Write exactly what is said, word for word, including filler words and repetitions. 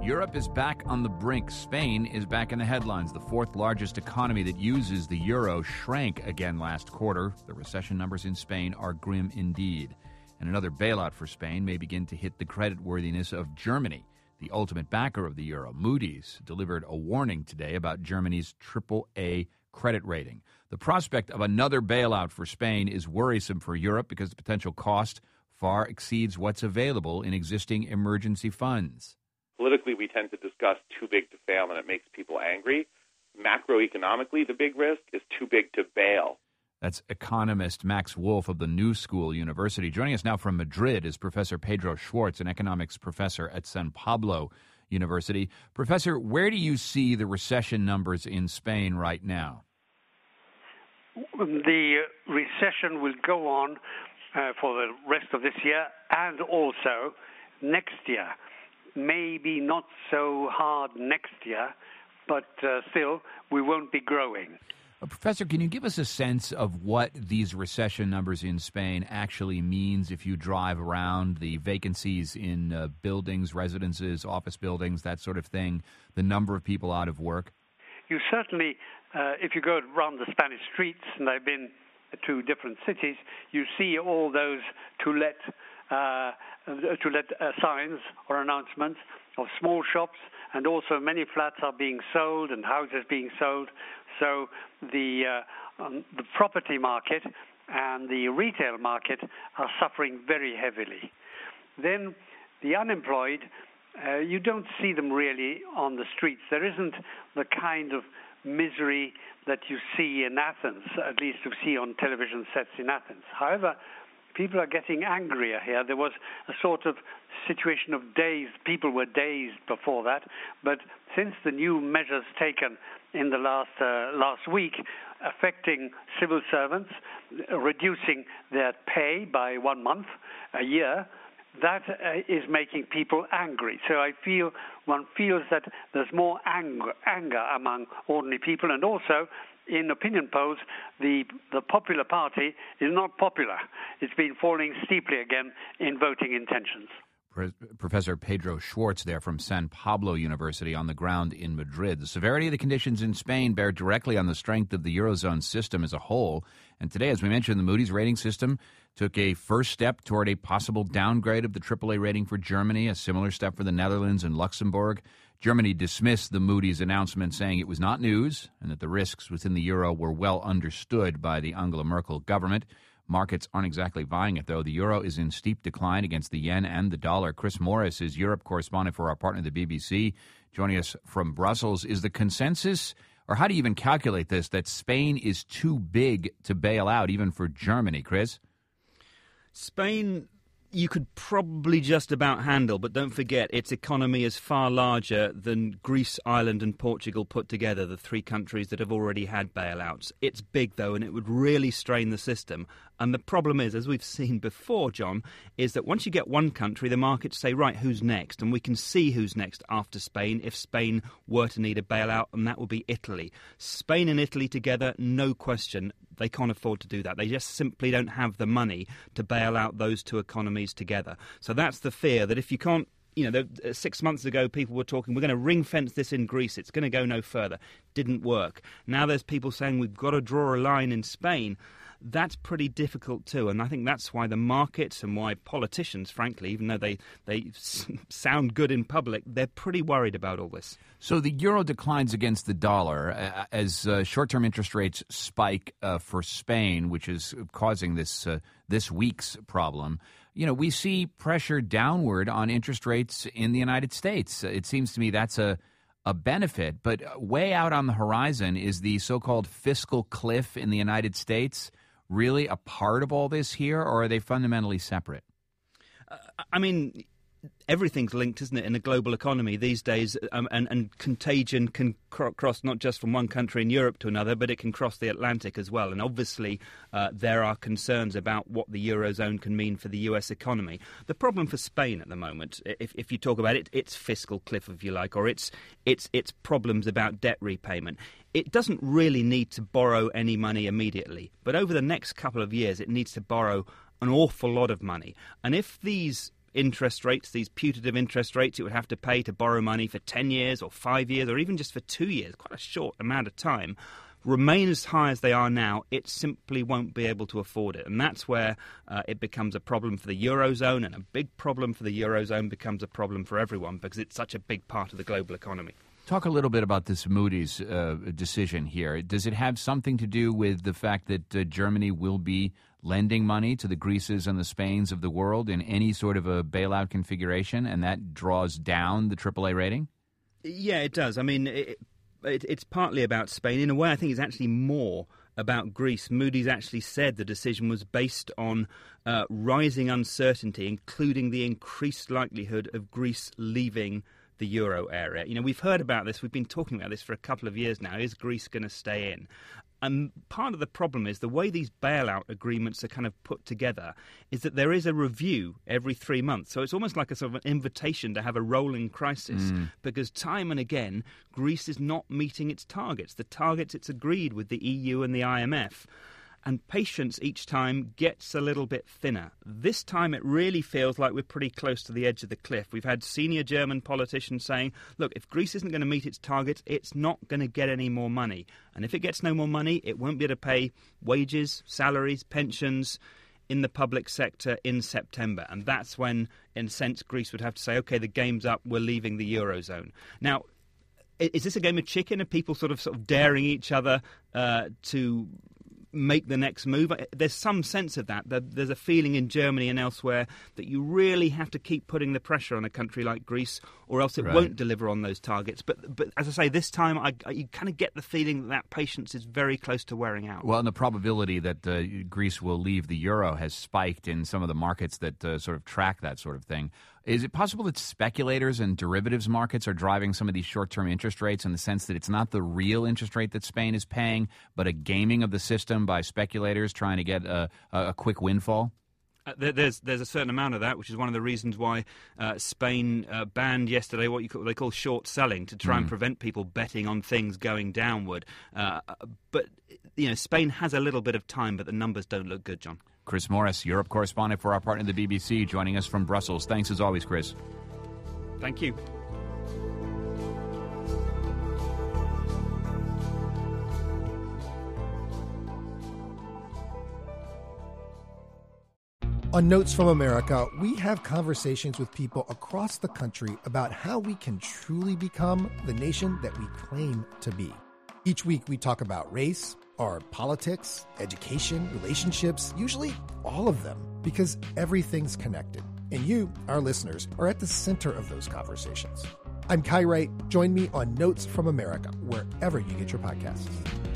Europe is back on the brink. Spain is back in the headlines. The fourth largest economy that uses the euro shrank again last quarter. The recession numbers in Spain are grim indeed. And another bailout for Spain may begin to hit the creditworthiness of Germany. The ultimate backer of the euro, Moody's, delivered a warning today about Germany's triple A credit rating. The prospect of another bailout for Spain is worrisome for Europe because the potential cost far exceeds what's available in existing emergency funds. Politically, we tend to discuss too big to fail, and it makes people angry. Macroeconomically, the big risk is too big to bail. That's economist Max Wolf of the New School University. Joining us now from Madrid is Professor Pedro Schwartz, an economics professor at San Pablo University. Professor, where do you see the recession numbers in Spain right now? The recession will go on uh, for the rest of this year and also next year. Maybe not so hard next year, but uh, still, we won't be growing. Uh, Professor, can you give us a sense of what these recession numbers in Spain actually means if you drive around, the vacancies in uh, buildings, residences, office buildings, that sort of thing, the number of people out of work? You certainly, uh, if you go around the Spanish streets, and I've been to different cities, you see all those to let Uh, to let uh, signs or announcements of small shops, and also many flats are being sold and houses being sold. So the uh, um, the property market and the retail market are suffering very heavily. Then the unemployed, uh, you don't see them really on the streets. There isn't the kind of misery that you see in Athens, at least you see on television sets in Athens. However, people are getting angrier here. There was a sort of situation of dazed. People were dazed before that. But since the new measures taken in the last uh, last week, affecting civil servants, reducing their pay by one month a year, that uh, is making people angry. So I feel one feels that there's more anger, anger among ordinary people, and also in opinion polls, the the Popular Party is not popular. It's been falling steeply again in voting intentions. Professor Pedro Schwartz there from San Pablo University on the ground in Madrid. The severity of the conditions in Spain bear directly on the strength of the Eurozone system as a whole. And today, as we mentioned, the Moody's rating system took a first step toward a possible downgrade of the triple A rating for Germany, a similar step for the Netherlands and Luxembourg. Germany dismissed the Moody's announcement, saying it was not news and that the risks within the euro were well understood by the Angela Merkel government. Markets aren't exactly buying it, though. The euro is in steep decline against the yen and the dollar. Chris Morris is Europe correspondent for our partner, the B B C, joining us from Brussels. Is the consensus, or how do you even calculate this, that Spain is too big to bail out, even for Germany, Chris? Spain, you could probably just about handle, but don't forget its economy is far larger than Greece, Ireland and Portugal put together, the three countries that have already had bailouts. It's big, though, and it would really strain the system. And the problem is, as we've seen before, John, is that once you get one country, the markets say, right, who's next? And we can see who's next after Spain if Spain were to need a bailout, and that would be Italy. Spain and Italy together, no question. They can't afford to do that. They just simply don't have the money to bail out those two economies together. So that's the fear, that if you can't, you know, the, uh, six months ago people were talking, we're going to ring fence this in Greece, it's going to go no further. Didn't work. Now there's people saying we've got to draw a line in Spain. That's pretty difficult too, and I think that's why the markets and why politicians, frankly, even though they, they sound good in public, they're pretty worried about all this. So the euro declines against the dollar uh, as uh, short-term interest rates spike uh, for Spain, which is causing this uh, this week's problem. You know, we see pressure downward on interest rates in the United States. It seems to me that's a a benefit, but way out on the horizon is the so-called fiscal cliff in the United States really a part of all this here, or are they fundamentally separate? Uh, I mean, everything's linked, isn't it, in a global economy these days, um, and, and contagion can cr- cross not just from one country in Europe to another, but it can cross the Atlantic as well. And obviously uh, there are concerns about what the Eurozone can mean for the U S economy. The problem for Spain at the moment, if, if you talk about it, it's fiscal cliff, if you like, or it's, it's, it's problems about debt repayment. It doesn't really need to borrow any money immediately, but over the next couple of years it needs to borrow an awful lot of money. And if these interest rates, these putative interest rates it would have to pay to borrow money for ten years or five years or even just for two years, quite a short amount of time, remain as high as they are now, it simply won't be able to afford it. And that's where uh, it becomes a problem for the Eurozone, and a big problem for the Eurozone becomes a problem for everyone because it's such a big part of the global economy. Talk a little bit about this Moody's uh, decision here. Does it have something to do with the fact that uh, Germany will be lending money to the Greeces and the Spains of the world in any sort of a bailout configuration, and that draws down the triple A rating? Yeah, it does. I mean, it, it, it's partly about Spain. In a way, I think it's actually more about Greece. Moody's actually said the decision was based on uh, rising uncertainty, including the increased likelihood of Greece leaving the euro area. You know, we've heard about this. We've been talking about this for a couple of years now. Is Greece going to stay in? And part of the problem is the way these bailout agreements are kind of put together is that there is a review every three months. So it's almost like a sort of an invitation to have a rolling crisis mm. because time and again, Greece is not meeting its targets, the targets it's agreed with the E U and the I M F. And patience each time gets a little bit thinner. This time it really feels like we're pretty close to the edge of the cliff. We've had senior German politicians saying, look, if Greece isn't going to meet its targets, it's not going to get any more money. And if it gets no more money, it won't be able to pay wages, salaries, pensions in the public sector in September. And that's when, in a sense, Greece would have to say, OK, the game's up, we're leaving the Eurozone. Now, is this a game of chicken? Are people sort of sort of daring each other uh, to make the next move? There's some sense of that. There's a feeling in Germany and elsewhere that you really have to keep putting the pressure on a country like Greece or else it right. won't deliver on those targets. But but as I say, this time I, I, you kind of get the feeling that that patience is very close to wearing out. Well, and the probability that uh, Greece will leave the euro has spiked in some of the markets that uh, sort of track that sort of thing. Is it possible that speculators and derivatives markets are driving some of these short-term interest rates in the sense that it's not the real interest rate that Spain is paying, but a gaming of the system by speculators trying to get a, a quick windfall? Uh, there, there's there's a certain amount of that, which is one of the reasons why uh, Spain uh, banned yesterday what you call, they call short selling to try mm. and prevent people betting on things going downward. Uh, but you know, Spain has a little bit of time, but the numbers don't look good, John. Chris Morris, Europe correspondent for our partner, the B B C, joining us from Brussels. Thanks as always, Chris. Thank you. On Notes from America, we have conversations with people across the country about how we can truly become the nation that we claim to be. Each week we talk about race, or politics, education, relationships, usually all of them, because everything's connected. And you, our listeners, are at the center of those conversations. I'm Kai Wright. Join me on Notes from America, wherever you get your podcasts.